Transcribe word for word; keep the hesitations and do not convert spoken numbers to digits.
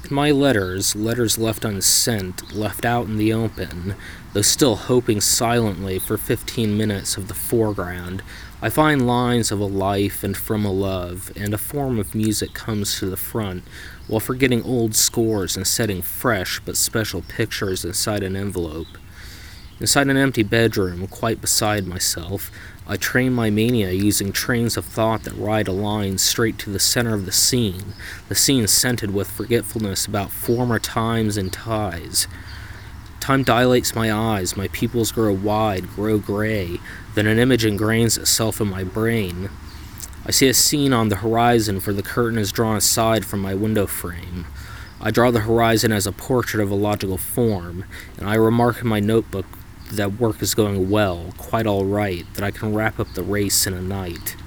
My letters, letters left unsent, left out in the open, though still hoping silently for fifteen minutes of the foreground, I find lines of a life and from a love, and a form of music comes to the front, while forgetting old scores and setting fresh but special pictures inside an envelope. Inside an empty bedroom, quite beside myself, I train my mania using trains of thought that ride a line straight to the center of the scene, the scene scented with forgetfulness about former times and ties. Time dilates my eyes, my pupils grow wide, grow gray, then an image ingrains itself in my brain. I see a scene on the horizon, for the curtain is drawn aside from my window frame. I draw the horizon as a portrait of a logical form, and I remark in my notebook that work is going well, quite all right, that I can wrap up the race in a night.